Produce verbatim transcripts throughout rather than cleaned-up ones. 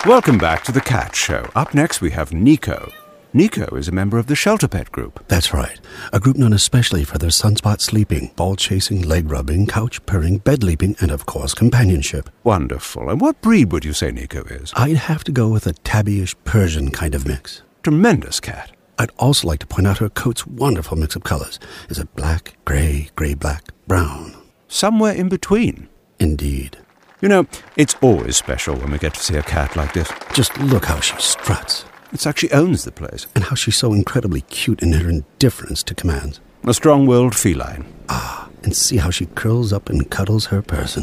Welcome back to The Cat Show. Up next we have Nico. Nico is a member of the Shelter Pet Group. That's right. A group known especially for their sunspot sleeping, ball chasing, leg rubbing, couch purring, bed leaping, and of course companionship. Wonderful. And what breed would you say Nico is? I'd have to go with a tabbyish Persian kind of mix. Tremendous cat. I'd also like to point out her coat's wonderful mix of colors. Is it black, gray, gray-black, brown? Somewhere in between. Indeed. You know, it's always special when we get to see a cat like this. Just look how she struts. It's like she owns the place. And how she's so incredibly cute in her indifference to commands. A strong-willed feline. Ah, and see how she curls up and cuddles her person.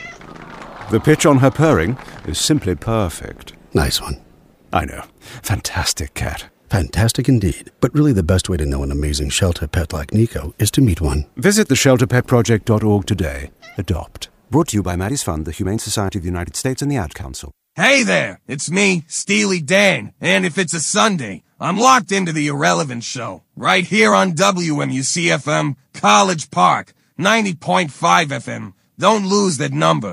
The pitch on her purring is simply perfect. Nice one. I know. Fantastic cat. Fantastic indeed. But really the best way to know an amazing shelter pet like Nico is to meet one. Visit the shelter pet project dot org today. Adopt. Brought to you by Maddie's Fund, the Humane Society of the United States, and the Ad Council. Hey there, it's me, Steely Dan, and if it's a Sunday, I'm locked into the Irrelevant Show, right here on W M U C F M, College Park, ninety point five F M. Don't lose that number.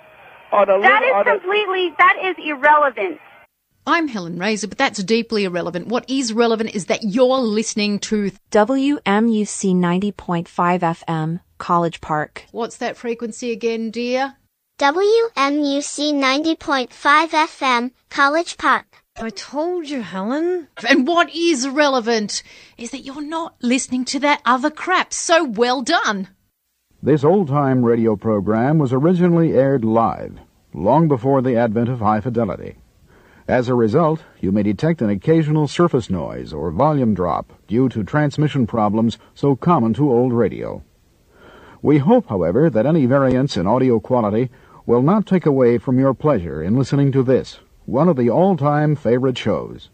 That is completely, that is irrelevant. I'm Helen Razor, but that's deeply irrelevant. What is relevant is that you're listening to W M U C ninety point five F M, College Park. What's that frequency again, dear? W M U C ninety point five F M, College Park. I told you, Helen. And what is relevant is that you're not listening to that other crap. So well done. This old-time radio program was originally aired live, long before the advent of high fidelity. As a result, you may detect an occasional surface noise or volume drop due to transmission problems so common to old radio. We hope, however, that any variance in audio quality will not take away from your pleasure in listening to this, one of the all-time favorite shows.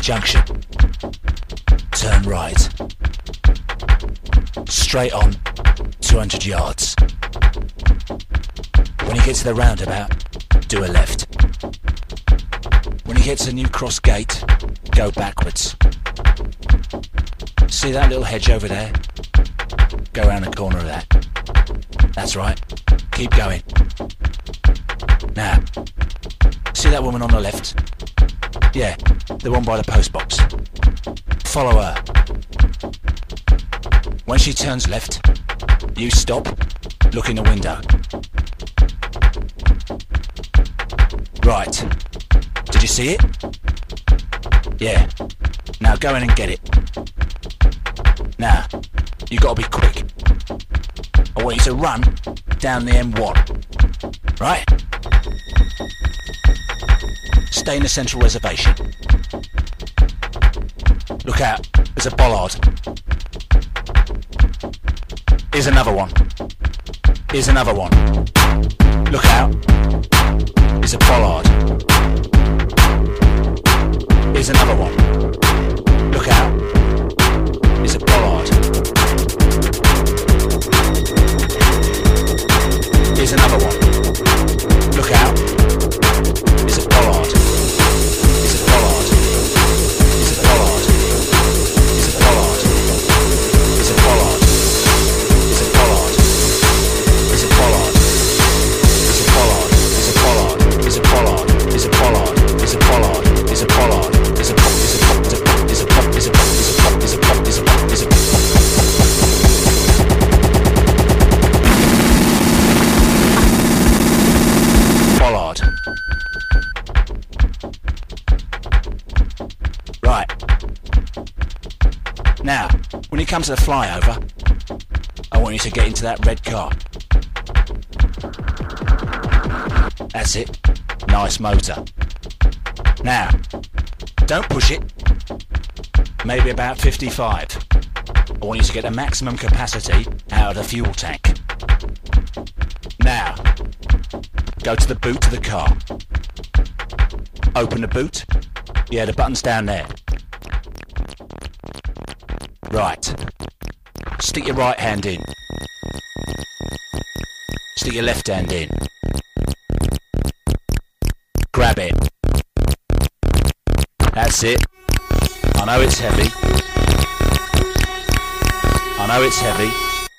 junction. Turn right. Straight on, two hundred yards. When you get to the roundabout, do a left. When you get to New Cross Gate, go backwards. See that little hedge over there? Go around the corner of that. That's right. Keep going. Now, see that woman on the left? Yeah, the one by the post box. Follow her. When she turns left, you stop, look in the window. Right. Did you see it? Yeah. Now go in and get it. Now, you gotta be quick. I want you to run down the M one. Right? Stay in the central reservation. Look out, there's a bollard. Here's another one. Here's another one. Look out, there's a bollard. Here's another one. Look out, there's a bollard. Here's another one. Look out, there's a bollard. There's a bollard. There's a bollard. There's a bollard. There's a bollard. There's a bollard. There's a bollard. There's a bollard. There's a bollard. There's a bollard. There's a bollard. There's a bollard. There's a bollard. There's a pop. There's a pop. There's a pop. There's a pop. There's a pop. There's a pop. There's a pop. There's a pop. Bollard. Right. Now, when you come to the flyover, I want you to get into that red car. That's it. Nice motor. Now, don't push it. Maybe about fifty-five. I want you to get the maximum capacity out of the fuel tank. Now, go to the boot of the car. Open the boot. Yeah, the button's down there. Right. Stick your right hand in. Stick your left hand in. Grab it. That's it. I know it's heavy. I know it's heavy.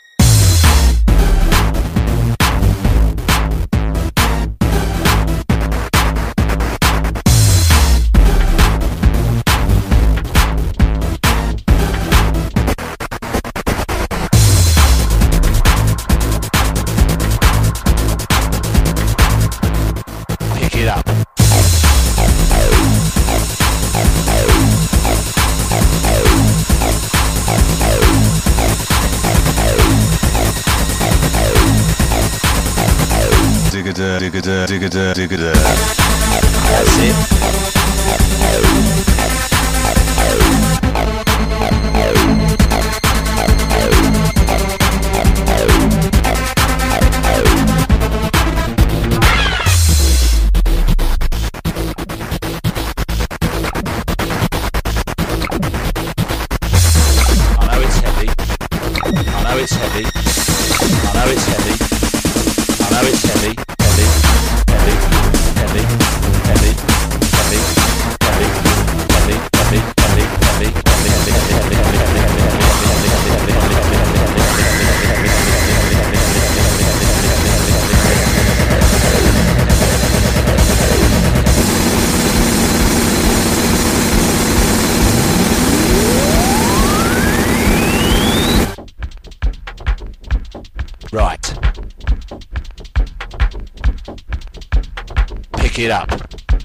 Pick it up. Digga-da, digga-da, digga-da, digga-da. That's it. I know it's heavy. I know it's heavy. I know it's heavy. I know it's heavy. Heavy, heavy, heavy, heavy, heavy, heavy, heavy, heavy, heavy, heavy, heavy, heavy, Right. Pick it up.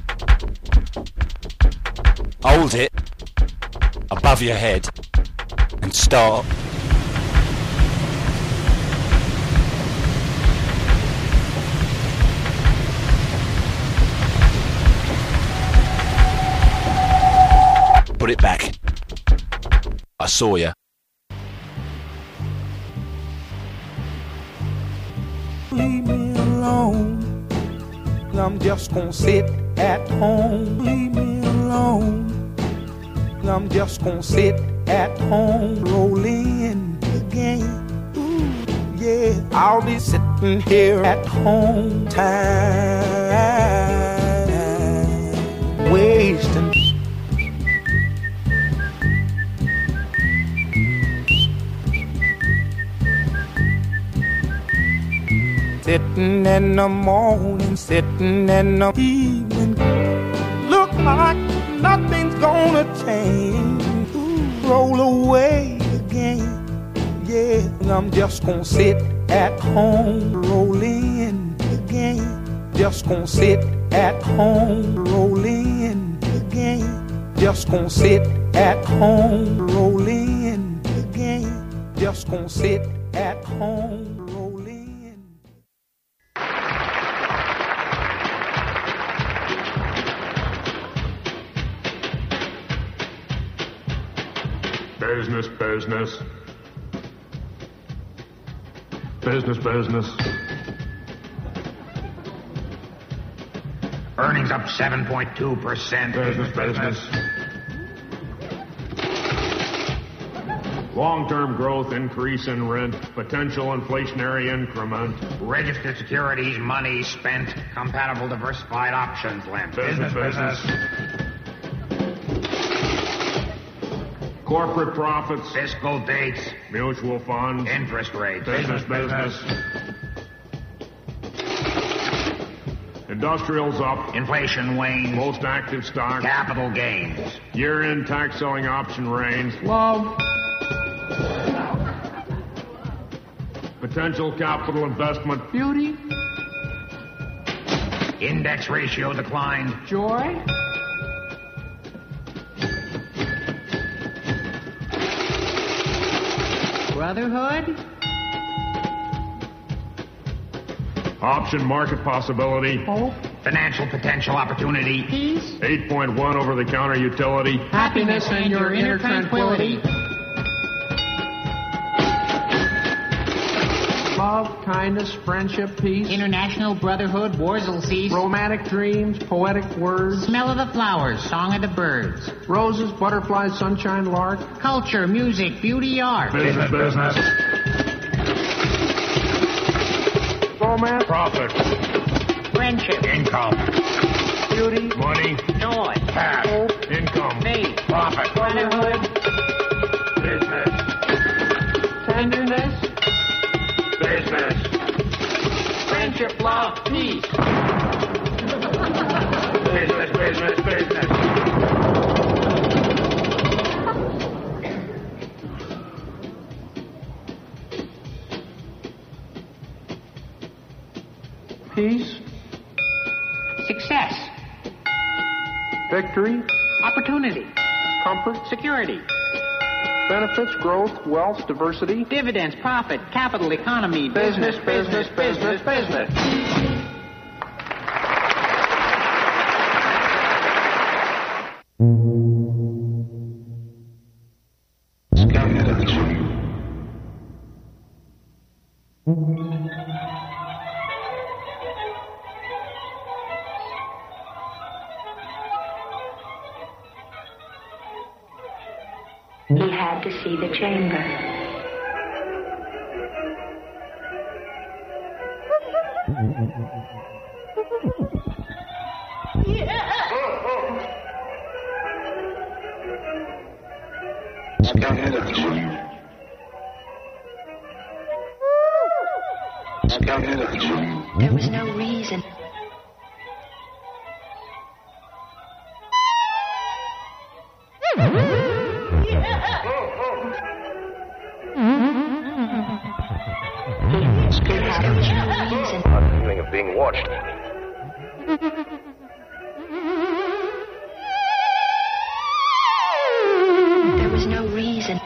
Hold it above your head and start. Put it back. I saw you. Leave me alone. I'm just gonna sit at home. Leave me alone. I'm just gonna sit at home, roll in the game. Ooh, yeah, I'll be sitting here at home, time wasting. Sitting in the morning, sitting in the evening. Look like nothing's gonna change. Ooh, roll away again. Yeah, I'm just gonna sit at home, roll in again. Just gonna sit at home, roll in again. Just gonna sit at home, roll in again. Just gonna sit at home, roll in. Business, business. Business, business. Earnings up seven point two percent. Business, business. Long-term growth, increase in rent, potential inflationary increment. Registered securities, money spent, compatible diversified options lent. Business, business. Corporate profits. Fiscal dates. Mutual funds. Interest rates. Business, business. Industrials up. Inflation wanes. Most active stock. Capital gains. Year-end tax selling option range. Love. Potential capital investment. Beauty. Index ratio declined. Joy. Brotherhood. Option market possibility. Hope. Financial potential opportunity. Peace. eight point one over-the-counter utility. Happiness and your inner tranquility. Love, kindness, friendship, peace. International brotherhood, wars will cease. Romantic dreams, poetic words. Smell of the flowers, song of the birds. Roses, butterflies, sunshine, lark. Culture, music, beauty, art. Business, business. Romance. Profit. Friendship. Income. Beauty. Money. Joy. Cash. Hope. Income. Faith. Profit. Brotherhood. Business. Tenderness. Business. Friendship, love, peace. Business, business, business. Peace. Success. Victory. Opportunity. Comfort. Security. Benefits, growth, wealth, diversity. Dividends, profit, capital, economy. Business, business, business, business. He had to see the chamber. There was no reason. I'm feeling of being watched. There was no reason.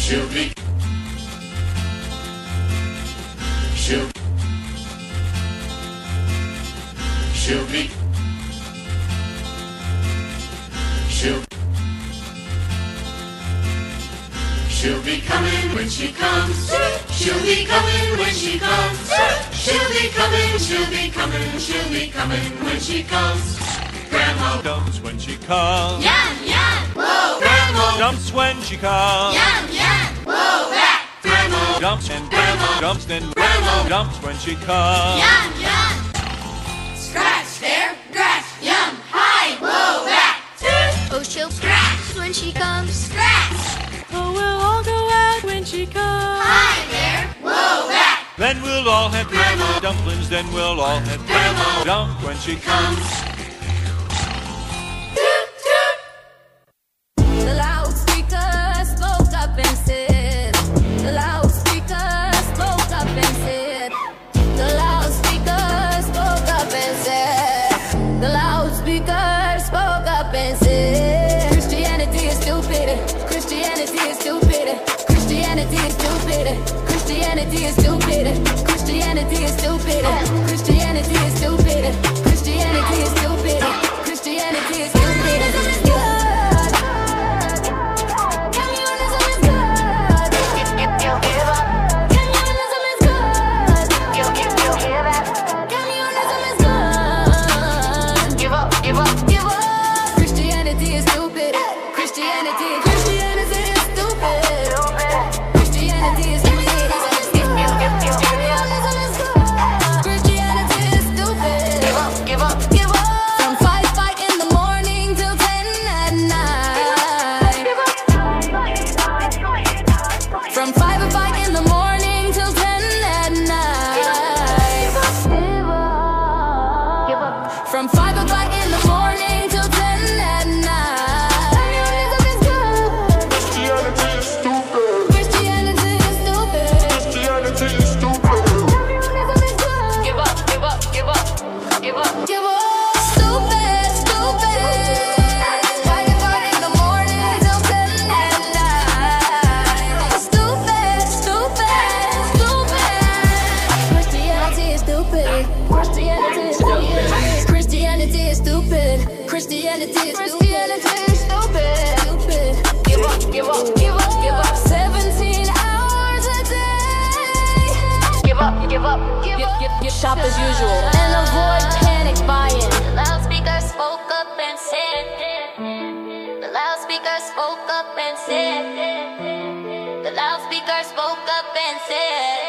She'll be. She'll. She'll be. She'll. She'll be coming when she comes. She'll be coming when she comes. She'll be coming, she'll be coming, she'll be coming when she comes. Grandma dumps when she comes. Yum, yum. Whoa, Grandma dumps when she comes. Yum, yum. Whoa, back. Grandma dumps and Grandma dumps then Grandma dumps when she comes. Yum, yum. Scratch there, scratch, yum, hi, whoa, back. Oh, she'll scratch when she comes. Scratch. Oh, we'll all go out when she comes. Hi there, whoa, back. Then we'll all have Grandma dumplings. Then we'll all have Grandma dump when she comes. The loudspeaker spoke up and said. The loudspeaker spoke up and said. The loudspeaker spoke up and said. The loudspeaker spoke up and said. Christianity is stupid. Christianity is stupid. Christianity is stupid. Christianity is stupid. Christianity is stupid. Christianity is stupid. Christianity is stupid. Christianity is stupid. Communism is good. Communism is good. Communism is good. Communism is good. Give up, give up, give up. Christianity is stupid. Christianity, Christianity is stupid. Christianity is stupid. Christianity is stupid. Stupid. Give up, give up, give up, give up. seventeen hours a day. Give up, give up, give up. Give, give, shop as usual and avoid panic buying. The loudspeaker spoke up and said. The loudspeaker spoke up and said. The loudspeaker spoke up and said.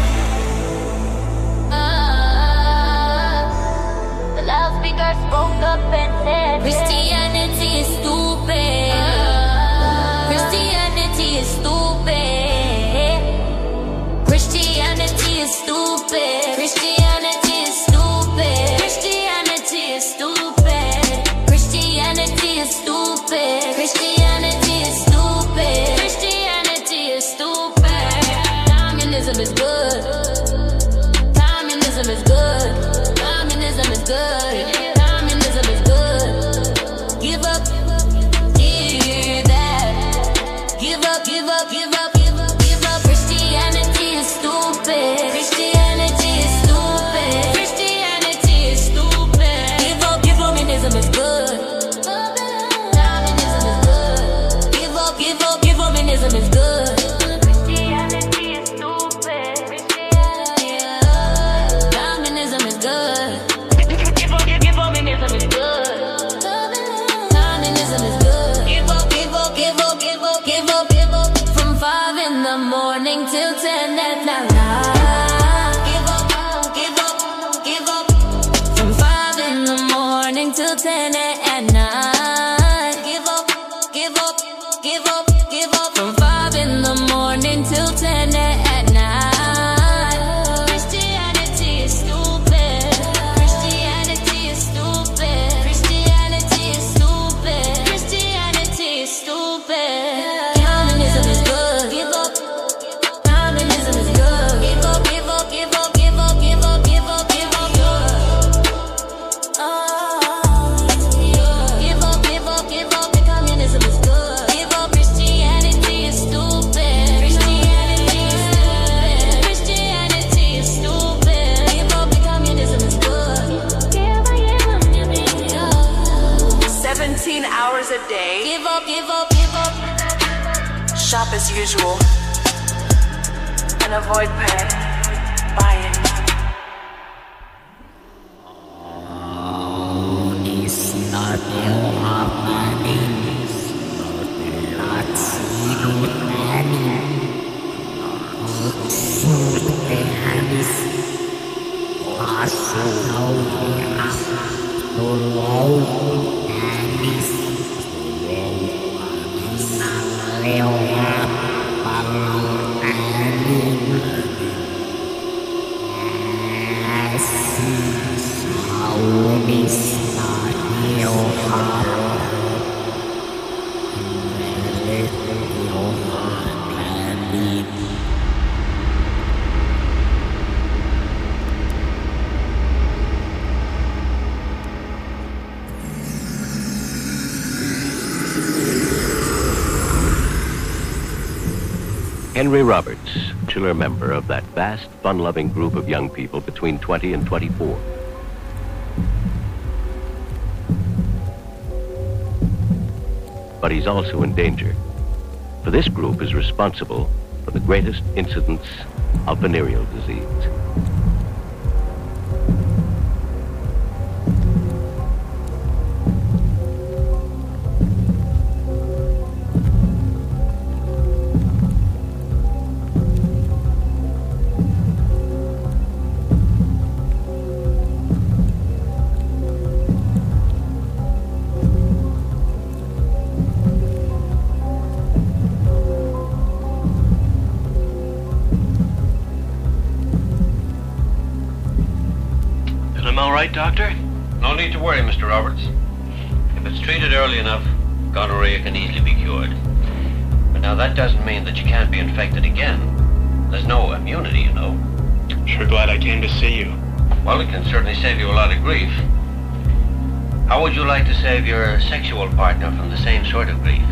Loudspeaker spoke up and said Christianity is stupid. Christianity is stupid. Christianity is stupid. Christianity is stupid. Christianity is stupid. Christianity is stupid. Christianity is stupid. Christianity is stupid. Communism is good. Communism is good. Communism is good. Communism is good. Give up. Hear that. Give up, give up, give up, give up, give up. Christianity is stupid. Christianity is stupid. Christianity is stupid. Give up, give up. Communism is good. Communism is good. Give up, give up, give up. Communism is good. Christianity is stupid. Communism is good. Communism is good. Communism is good. Give up, give up, give up, give up, give up, give up. From five in the morning till ten at night. Give up, give up, give up. From five in the morning till ten at night. Give up, give up, give up, give up. From five in the morning till ten at night. Christianity is stupid. Christianity is stupid. Christianity is stupid. Christianity is stupid. Communism is good. Give up. Communism is good. Give up, give up, give up, give up, give up, give up, give up. Oh. Give up, give up, give up. Communism is good. Give up. Christianity is stupid. shop as usual and avoid pay, buying. It's not your happening. Not see Henry Roberts, titular member of that vast, fun-loving group of young people between twenty and twenty-four. But he's also in danger, for this group is responsible for the greatest incidence of venereal disease. Doctor? No need to worry, Mister Roberts. If it's treated early enough, gonorrhea can easily be cured. But now that doesn't mean that you can't be infected again. There's no immunity, you know. Sure glad I came to see you. Well, it can certainly save you a lot of grief. How would you like to save your sexual partner from the same sort of grief?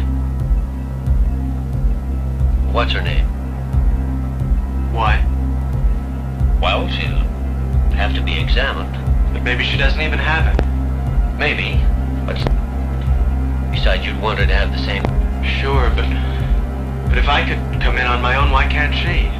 What's her name? Why? Well, she'll have to be examined. But maybe she doesn't even have it. Maybe, but besides, you'd want her to have the same... Sure, but... But if I could come in on my own, why can't she?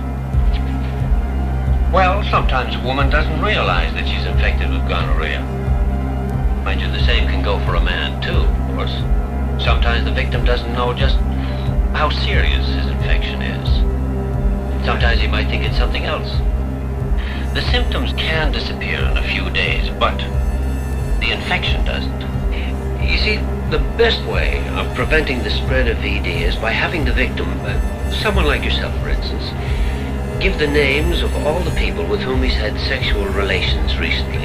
Well, sometimes a woman doesn't realize that she's infected with gonorrhea. Mind you, the same can go for a man, too, of course. Sometimes the victim doesn't know just how serious his infection is. Sometimes he might think it's something else. The symptoms can disappear in a few days, but the infection doesn't. You see, the best way of preventing the spread of V D is by having the victim, uh, someone like yourself, for instance, give the names of all the people with whom he's had sexual relations recently.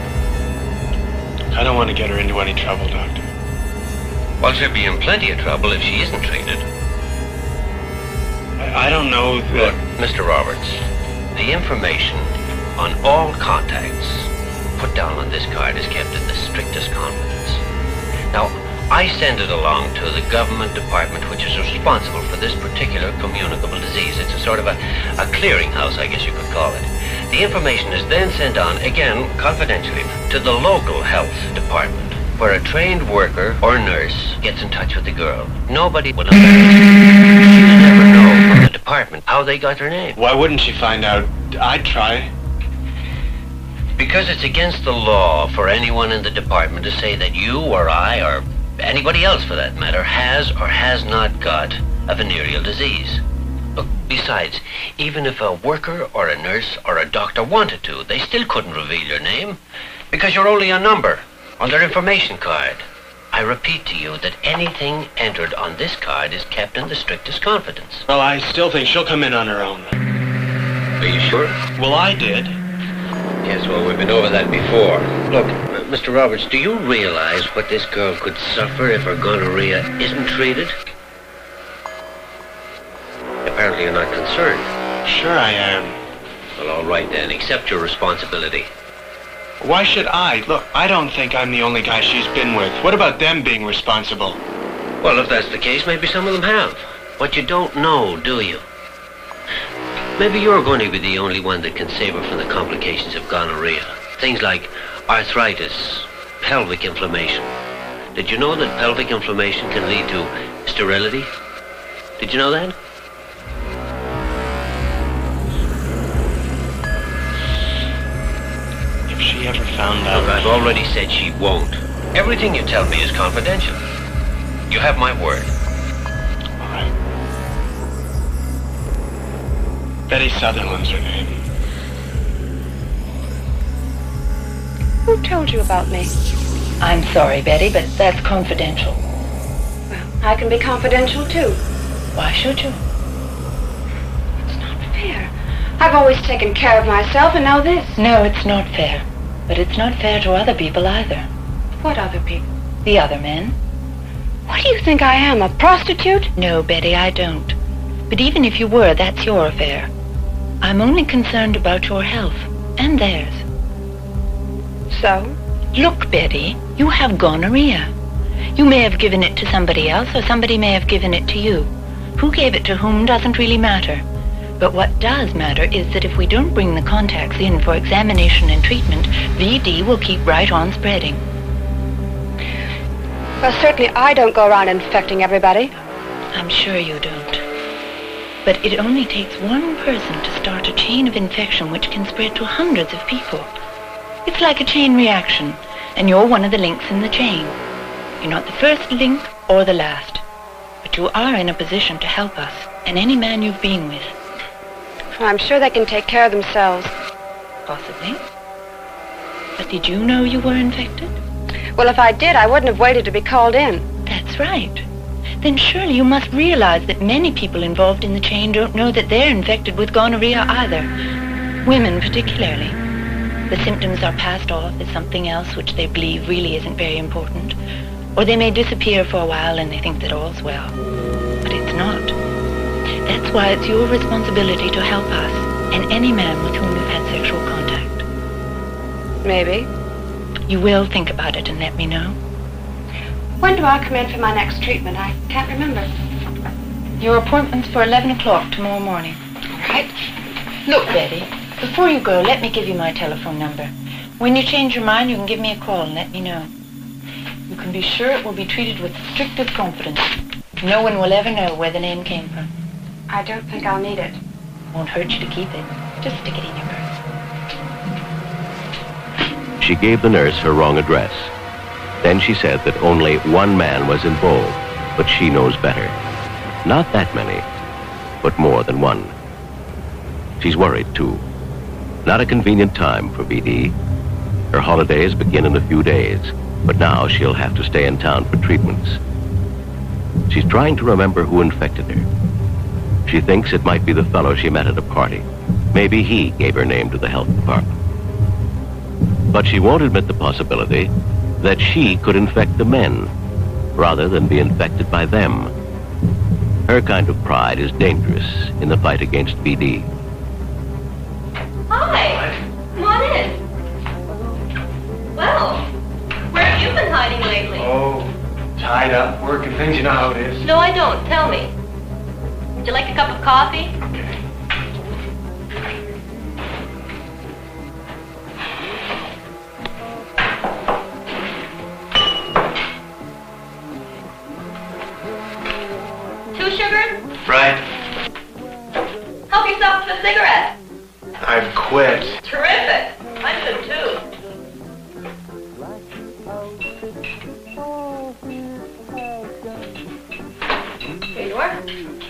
I don't want to get her into any trouble, Doctor. Well, she'll be in plenty of trouble if she isn't treated. I, I don't know that... Look, Mister Roberts, the information on all contacts put down on this card is kept in the strictest confidence. Now, I send it along to the government department which is responsible for this particular communicable disease. It's a sort of a, a clearinghouse, I guess you could call it. The information is then sent on, again, confidentially, to the local health department, where a trained worker or nurse gets in touch with the girl. Nobody will know. She'll never know from the department how they got her name. Why wouldn't she find out? I'd try. Because it's against the law for anyone in the department to say that you or I, or anybody else for that matter, has or has not got a venereal disease. Look, besides, even if a worker or a nurse or a doctor wanted to, they still couldn't reveal your name, because you're only a number on their information card. I repeat to you that anything entered on this card is kept in the strictest confidence. Well, I still think she'll come in on her own. Are you sure? Well, I did. Yes, well, we've been over that before. Look, uh, Mister Roberts, do you realize what this girl could suffer if her gonorrhea isn't treated? Apparently you're not concerned. Sure I am. Well, all right then. Accept your responsibility. Why should I? Look, I don't think I'm the only guy she's been with. What about them being responsible? Well, if that's the case, maybe some of them have. But you don't know, do you? Maybe you're going to be the only one that can save her from the complications of gonorrhea. Things like arthritis, pelvic inflammation. Did you know that pelvic inflammation can lead to sterility? Did you know that? if she ever found out? Look, I've already said she won't. Everything you tell me is confidential. You have my word. All right. Betty Sutherland's her name. Who told you about me? I'm sorry, Betty, but that's confidential. Well, I can be confidential, too. Why should you? It's not fair. I've always taken care of myself, and now this. No, it's not fair. But it's not fair to other people either. What other people? The other men. What do you think I am, a prostitute? No, Betty, I don't. But even if you were, that's your affair. I'm only concerned about your health, and theirs. So? Look, Betty, you have gonorrhea. You may have given it to somebody else, or somebody may have given it to you. Who gave it to whom doesn't really matter. But what does matter is that if we don't bring the contacts in for examination and treatment, V D will keep right on spreading. Well, certainly I don't go around infecting everybody. I'm sure you don't. But it only takes one person to start a chain of infection which can spread to hundreds of people. It's like a chain reaction, and you're one of the links in the chain. You're not the first link or the last, but you are in a position to help us and any man you've been with. Well, I'm sure they can take care of themselves. Possibly. But did you know you were infected? Well, if I did, I wouldn't have waited to be called in. That's right. Then surely you must realize that many people involved in the chain don't know that they're infected with gonorrhea either. Women particularly. The symptoms are passed off as something else which they believe really isn't very important. Or they may disappear for a while and they think that all's well. But it's not. That's why it's your responsibility to help us and any man with whom you've had sexual contact. Maybe. You will think about it and let me know. When do I come in for my next treatment? I can't remember. Your appointment's for eleven o'clock tomorrow morning. All right. Look, Betty, before you go, let me give you my telephone number. When you change your mind, you can give me a call and let me know. You can be sure it will be treated with the strictest confidence. No one will ever know where the name came from. I don't think I'll need it. Won't hurt you to keep it. Just stick it in your purse. She gave the nurse her wrong address. Then she said that only one man was involved, but she knows better. Not that many, but more than one. She's worried, too. Not a convenient time for V D. Her holidays begin in a few days, but now she'll have to stay in town for treatments. She's trying to remember who infected her. She thinks it might be the fellow she met at a party. Maybe he gave her name to the health department. But she won't admit the possibility that she could infect the men, rather than be infected by them. Her kind of pride is dangerous in the fight against V D. Hi! Come on in. Well, where have you been hiding lately? Oh, tied up, working things, you know how it is. No, I don't. Tell me. Would you like a cup of coffee? Okay. Two sugars? Right. Help yourself to a cigarette. I've quit. Terrific. I should too. Here you are.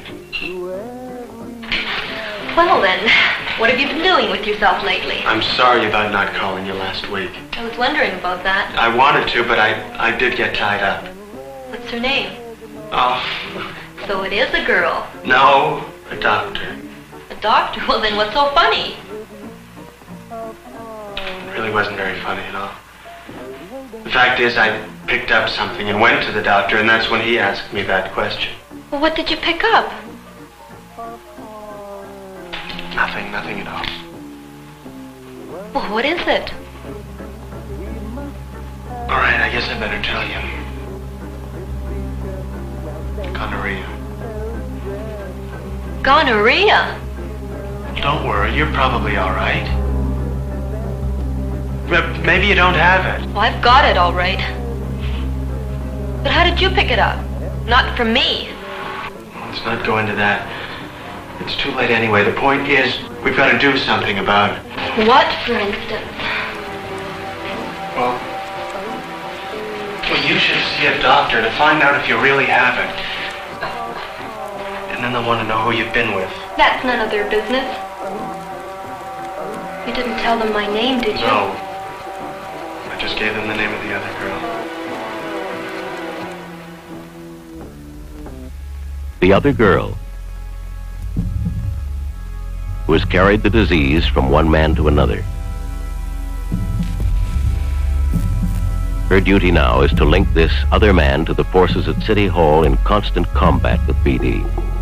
Well then, what have you been doing with yourself lately? I'm sorry about not calling you last week. I was wondering about that. I wanted to, but I, I did get tied up. What's her name? Oh, So it is a girl. no, a doctor. A doctor? Well then, what's so funny? It really wasn't very funny at all. The fact is, I picked up something and went to the doctor, and that's when he asked me that question. Well, what did you pick up? Nothing, nothing at all. Well, what is it? All right, I guess I better tell you. Gonorrhea. Gonorrhea? Don't worry, you're probably all right. But maybe you don't have it. Well, I've got it all right. But how did you pick it up? Not from me. Let's not go into that. It's too late anyway. The point is, we've got to do something about it. What, for instance? Well, well, you should see a doctor to find out if you really have it. And then they'll want to know who you've been with. That's none of their business. You didn't tell them my name, did you? No. I just gave them the name of the other girl. The other girl, who has carried the disease from one man to another. Her duty now is to link this other man to the forces at City Hall in constant combat with B D.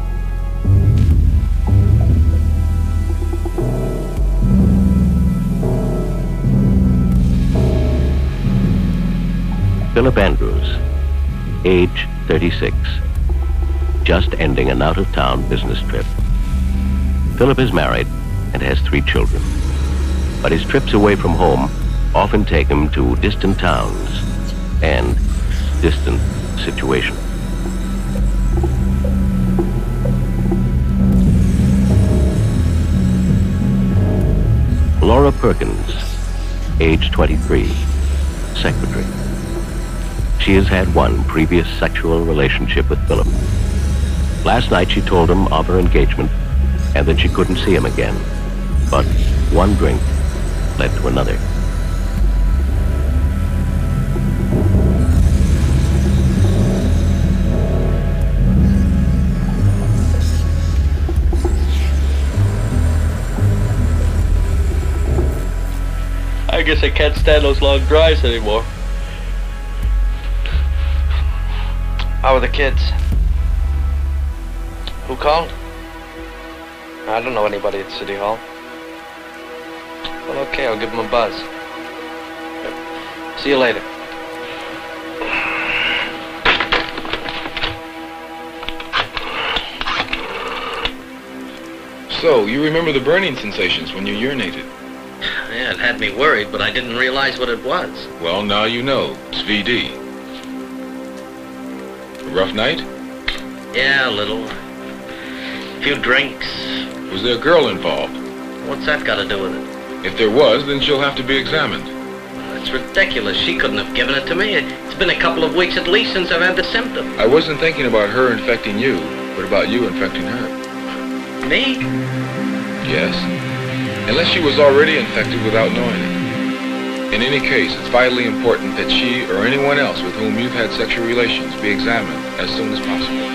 Philip Andrews, age thirty-six, just ending an out-of-town business trip. Philip is married and has three children, but his trips away from home often take him to distant towns and distant situations. Laura Perkins, age twenty-three, secretary. She has had one previous sexual relationship with Philip. Last night she told him of her engagement and that she couldn't see him again. But one drink led to another. I guess I can't stand those long drives anymore. How are the kids? Who called? I don't know anybody at City Hall. Well, okay, I'll give them a buzz. See you later. So, you remember the burning sensations when you urinated? Yeah, it had me worried, but I didn't realize what it was. Well, now you know. It's V D. A rough night? Yeah, a little. A few drinks. Was there a girl involved? What's that got to do with it? If there was, then she'll have to be examined. It's ridiculous. She couldn't have given it to me. It's been a couple of weeks at least since I've had the symptom. I wasn't thinking about her infecting you, but about you infecting her. Me? Yes. Unless she was already infected without knowing it. In any case, it's vitally important that she or anyone else with whom you've had sexual relations be examined as soon as possible.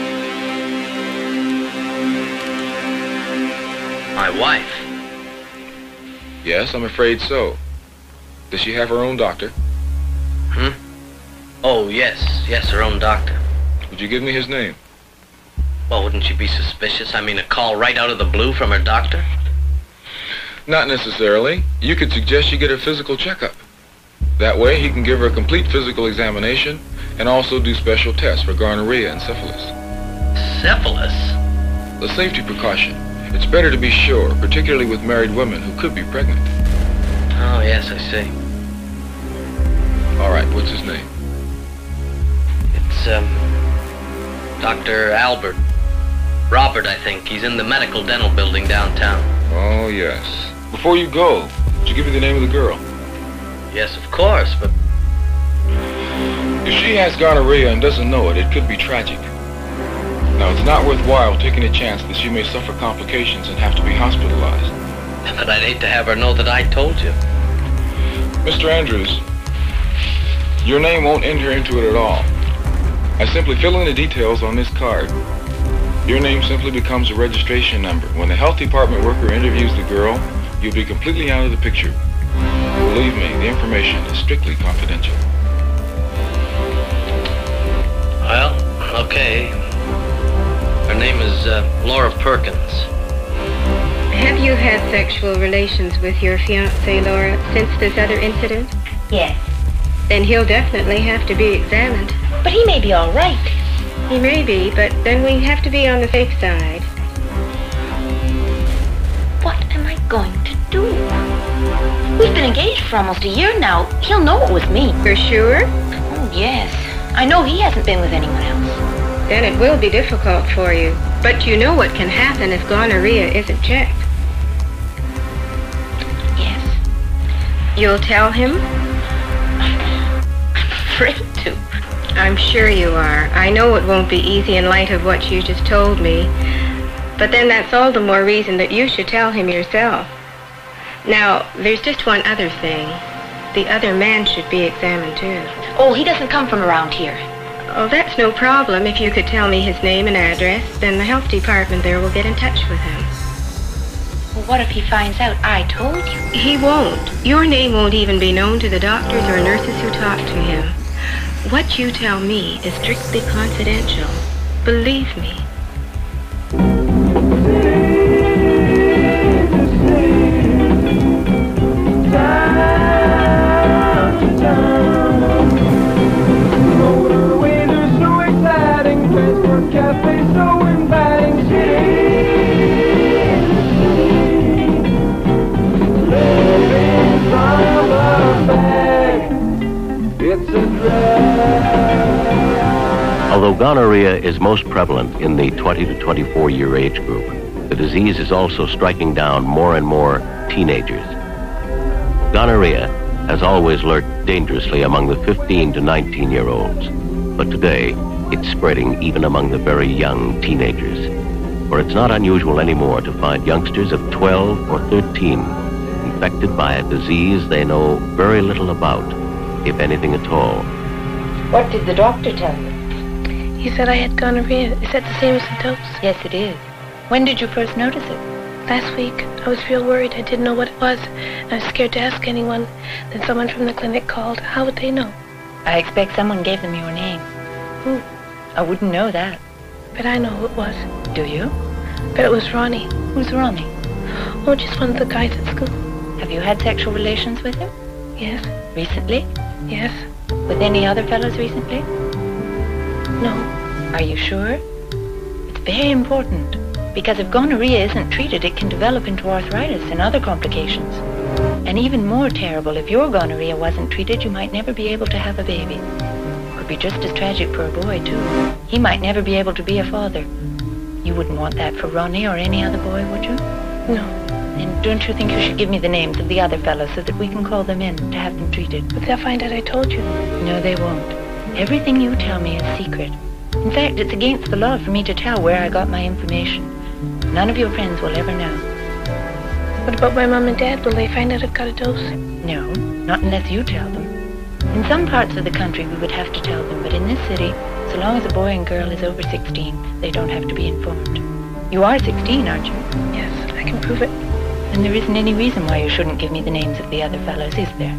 My wife? Yes, I'm afraid so. Does she have her own doctor? Hmm? Oh, yes. Yes, her own doctor. Would you give me his name? Well, wouldn't you be suspicious? I mean, a call right out of the blue from her doctor? Not necessarily. You could suggest you get a physical checkup. That way, he can give her a complete physical examination and also do special tests for gonorrhea and syphilis. Syphilis? A safety precaution. It's better to be sure, particularly with married women who could be pregnant. Oh, yes, I see. All right, what's his name? It's, um, Doctor Albert. Robert, I think. He's in the medical dental building downtown. Oh, yes. Before you go, would you give me the name of the girl? Yes, of course, but... If she has gonorrhea and doesn't know it, it could be tragic. Now, it's not worthwhile taking a chance that she may suffer complications and have to be hospitalized. But I'd hate to have her know that I told you. Mister Andrews, your name won't enter into it at all. I simply fill in the details on this card. Your name simply becomes a registration number. When the health department worker interviews the girl, you'll be completely out of the picture. Believe me, the information is strictly confidential. Well, okay. Her name is uh, Laura Perkins. Have you had sexual relations with your fiancé, Laura, since this other incident? Yes. Then he'll definitely have to be examined. But he may be all right. He may be, but then we have to be on the safe side. What am I going to do? We've been engaged for almost a year now. He'll know it was me. You're sure? Oh, yes. I know he hasn't been with anyone else. Then it will be difficult for you. But you know what can happen if gonorrhea isn't checked. Yes. You'll tell him? afraid to. I'm sure you are. I know it won't be easy in light of what you just told me. But then that's all the more reason that you should tell him yourself. Now, there's just one other thing. The other man should be examined too. Oh, he doesn't come from around here. Oh, that's no problem. If you could tell me his name and address, then the health department there will get in touch with him. Well, what if he finds out I told you? He won't. Your name won't even be known to the doctors or nurses who talk to him. What you tell me is strictly confidential. Believe me. Motorways are so exciting, transport cafes so inviting. Living from a bag, it's a drag. Although gonorrhea is most prevalent in the twenty to twenty-four year age group, the disease is also striking down more and more teenagers. Gonorrhea has always lurked dangerously among the fifteen to nineteen year olds, but today it's spreading even among the very young teenagers, for it's not unusual anymore to find youngsters of twelve or thirteen infected by a disease they know very little about, if anything at all. What did the doctor tell you? He said I had gonorrhea. Is that the same as the dose? Yes, it is. When did you first notice it? Last week. I was real worried. I didn't know what it was. I was scared to ask anyone. Then someone from the clinic called. How would they know? I expect someone gave them your name. Who? I wouldn't know that. But I know who it was. Do you? But it was Ronnie. Who's Ronnie? Oh, just one of the guys at school. Have you had sexual relations with him? Yes. Recently? Yes. With any other fellows recently? No. Are you sure? It's very important, because if gonorrhea isn't treated, it can develop into arthritis and other complications. And even more terrible, if your gonorrhea wasn't treated, you might never be able to have a baby. Could be just as tragic for a boy, too. He might never be able to be a father. You wouldn't want that for Ronnie or any other boy, would you? No. Then don't you think you should give me the names of the other fellows so that we can call them in to have them treated? But they'll find out I told you. No, they won't. Everything you tell me is secret. In fact, it's against the law for me to tell where I got my information. None of your friends will ever know. What about my mom and dad? Will they find out I've got a dose? No, not unless you tell them. In some parts of the country, we would have to tell them, but in this city, so long as a boy and girl is over sixteen, they don't have to be informed. You are sixteen, aren't you? Yes, I can prove it. And there isn't any reason why you shouldn't give me the names of the other fellows, is there?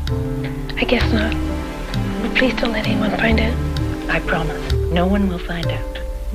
I guess not. But please don't let anyone find out. I promise. No one will find out.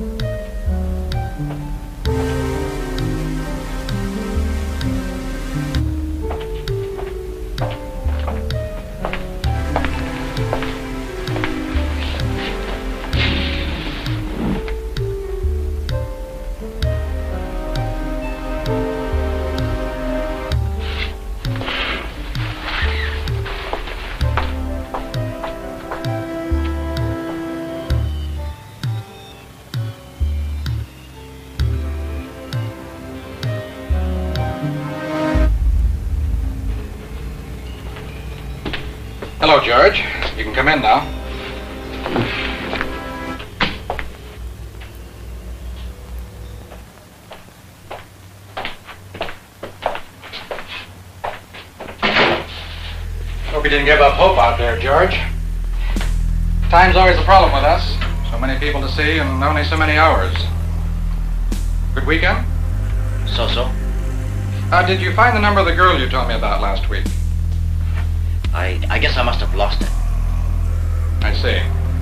Hello, George. You can come in now. Hope you didn't give up hope out there, George. Time's always a problem with us. So many people to see and only so many hours. Good weekend? So-so. Uh, did you find the number of the girl you told me about last week? I, I guess I must have lost it. I see.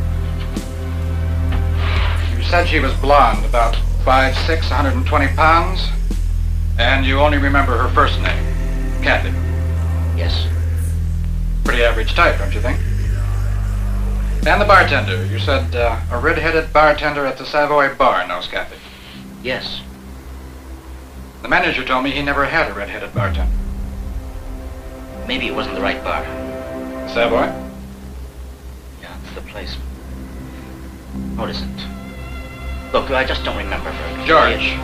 You said she was blonde, about five six, one hundred twenty pounds, and you only remember her first name, Kathy. Yes. Pretty average type, don't you think? And the bartender. You said uh, a red-headed bartender at the Savoy Bar knows Kathy. Yes. The manager told me he never had a red-headed bartender. Maybe it wasn't the right bar. Savoy? Yeah, it's the place. Or is it? Look, I just don't remember her. George.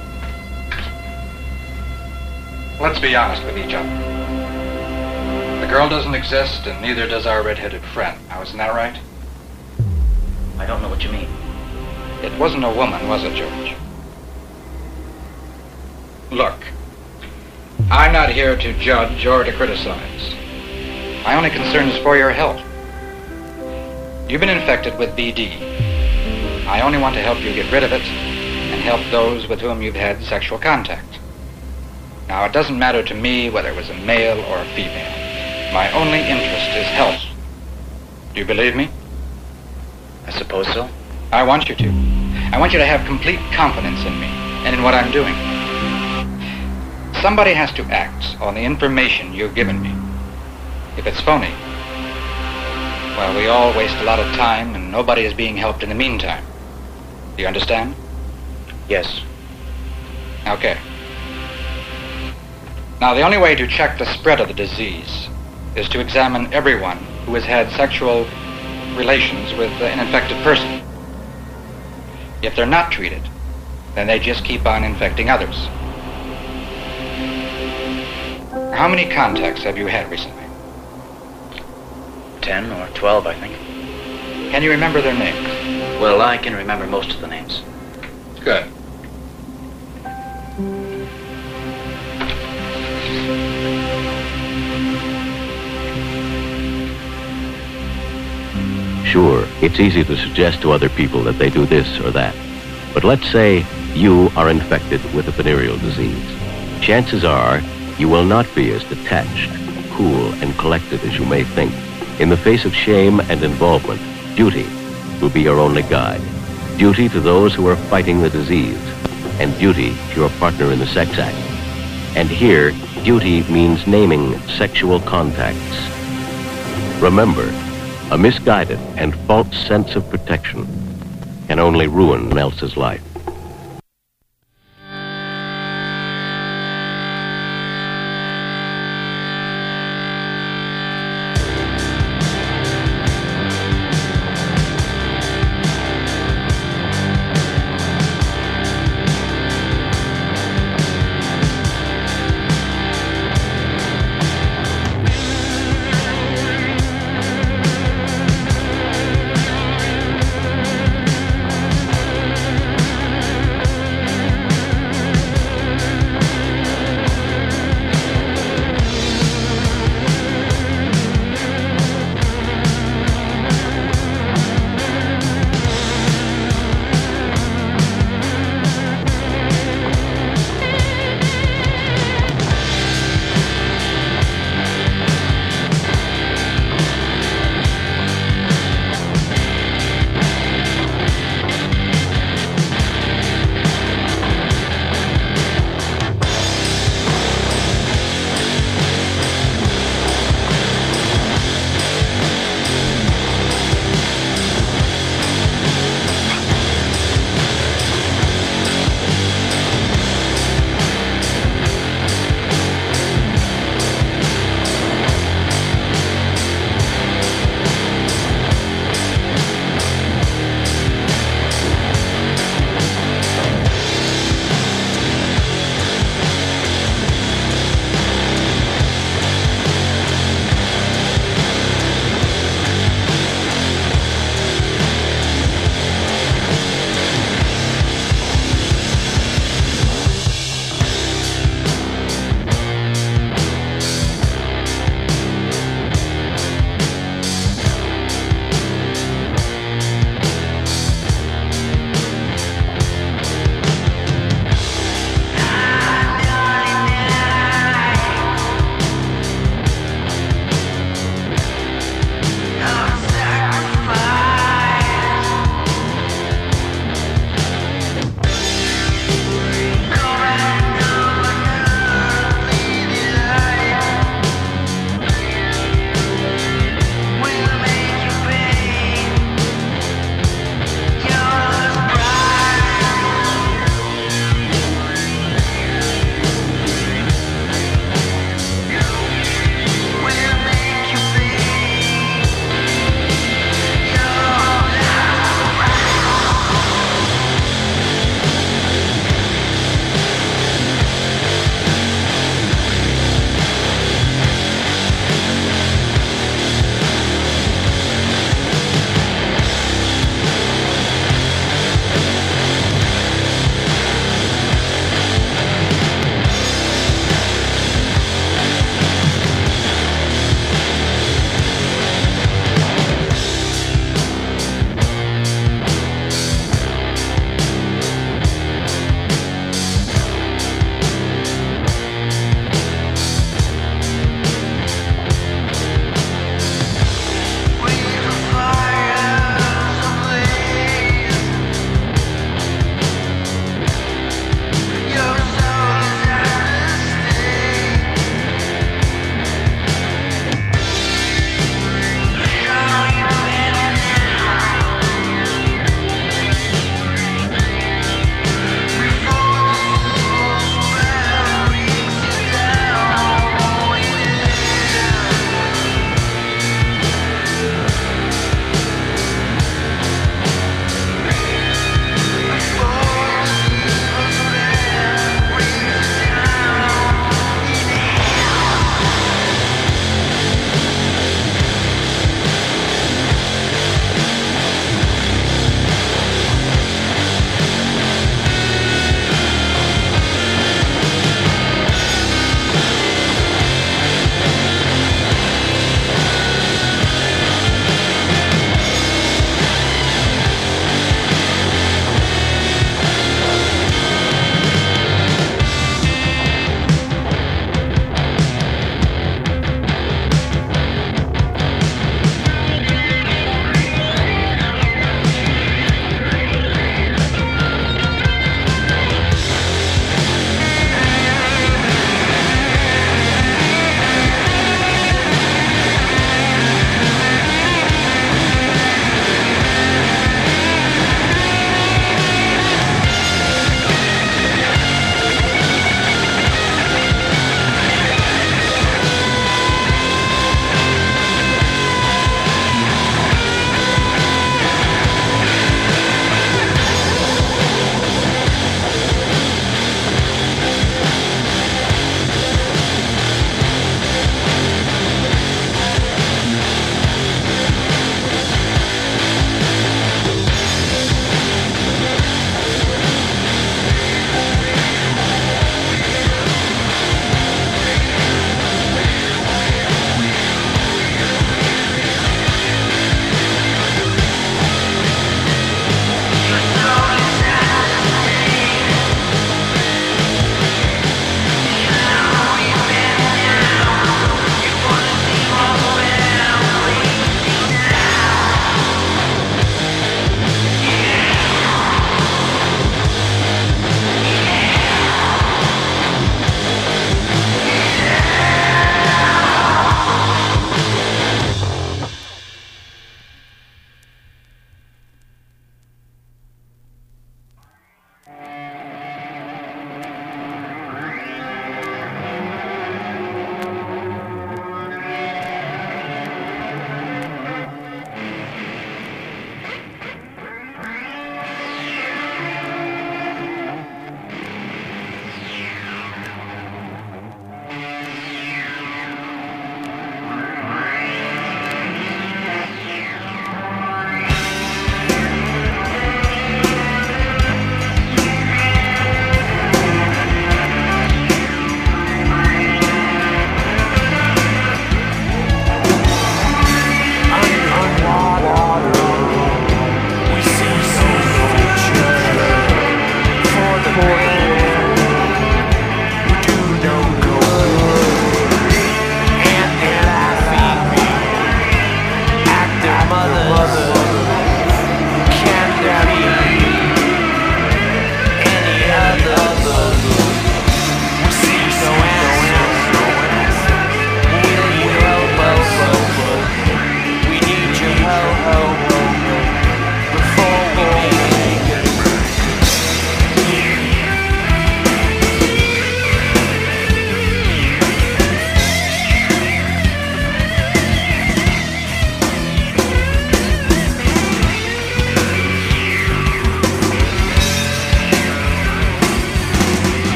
Let's be honest with each other. The girl doesn't exist, and neither does our red-headed friend. Now, isn't that right? I don't know what you mean. It wasn't a woman, was it, George? Look, I'm not here to judge or to criticize. My only concern is for your health. You've been infected with B D. I only want to help you get rid of it and help those with whom you've had sexual contact. Now, it doesn't matter to me whether it was a male or a female. My only interest is health. Do you believe me? I suppose so. I want you to. I want you to have complete confidence in me and in what I'm doing. Somebody has to act on the information you've given me. If it's phony, well, we all waste a lot of time and nobody is being helped in the meantime. Do you understand? Yes. Okay. Now, the only way to check the spread of the disease is to examine everyone who has had sexual relations with an infected person. If they're not treated, then they just keep on infecting others. How many contacts have you had recently? Ten or twelve, I think. Can you remember their names? Well, I can remember most of the names. Good. Sure, it's easy to suggest to other people that they do this or that. But let's say you are infected with a venereal disease. Chances are you will not be as detached, cool, and collected as you may think. In the face of shame and involvement, duty will be your only guide. Duty to those who are fighting the disease, and duty to your partner in the sex act. And here, duty means naming sexual contacts. Remember, a misguided and false sense of protection can only ruin an else's life.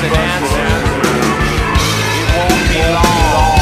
the answer. It won't be long.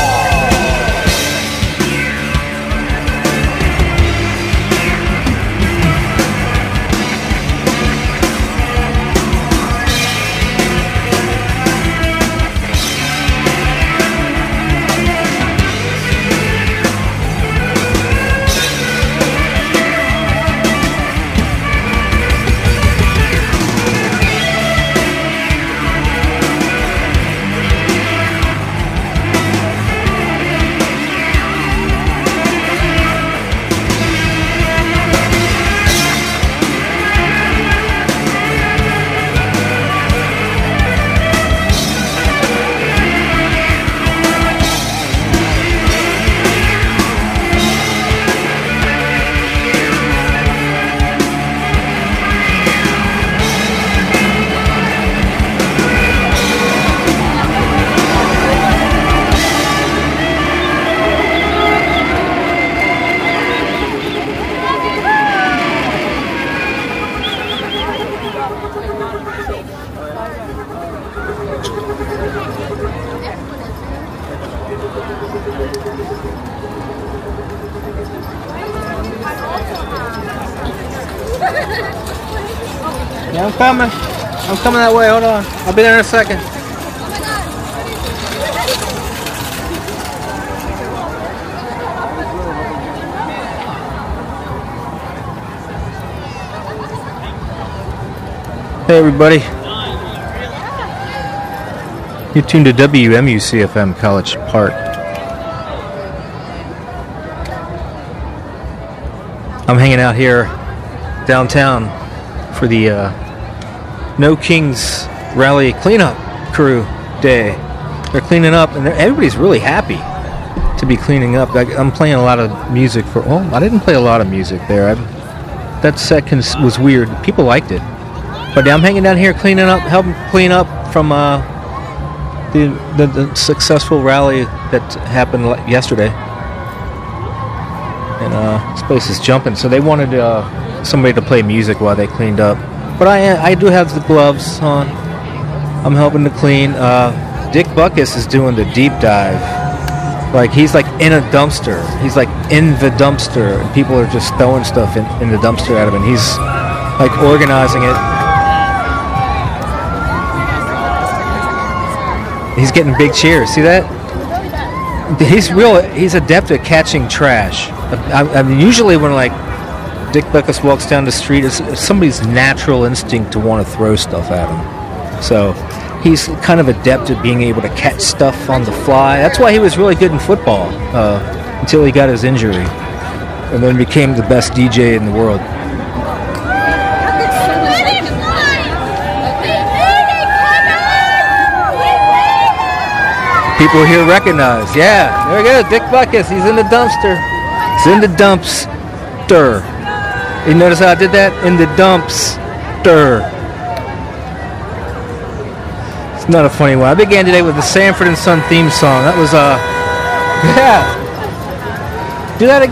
Yeah, I'm coming. I'm coming that way. Hold on. I'll be there in a second. Hey, everybody. You're tuned to W M U C F M College Park. I'm hanging out here downtown for the uh, No Kings Rally Cleanup Crew Day. They're cleaning up, and everybody's really happy to be cleaning up. I, I'm playing a lot of music for. Oh, I didn't play a lot of music there. I, that set cons- was weird. People liked it, but I'm hanging down here cleaning up, helping clean up from uh, the, the the successful rally that happened yesterday. And uh, this place is jumping, so they wanted uh, somebody to play music while they cleaned up. But I I do have the gloves on. I'm helping to clean. Uh, Dick Buckus is doing the deep dive. Like, he's like in a dumpster. He's like in the dumpster, and people are just throwing stuff in, in the dumpster at him, and he's like organizing it. He's getting big cheers. See that? He's real. He's adept at catching trash. I, I mean, usually when like Dick Buckus walks down the street, it's, it's somebody's natural instinct to want to throw stuff at him. So he's kind of adept at being able to catch stuff on the fly. That's why he was really good in football uh, until he got his injury, and then became the best D J in the world. People here recognize. Yeah, there we go. Dick Buckus. He's in the dumpster. He's in the dumpster. You notice how I did that? In the dumpster. It's not a funny one. I began today with the Sanford and Son theme song. That was, uh, yeah. Do that again.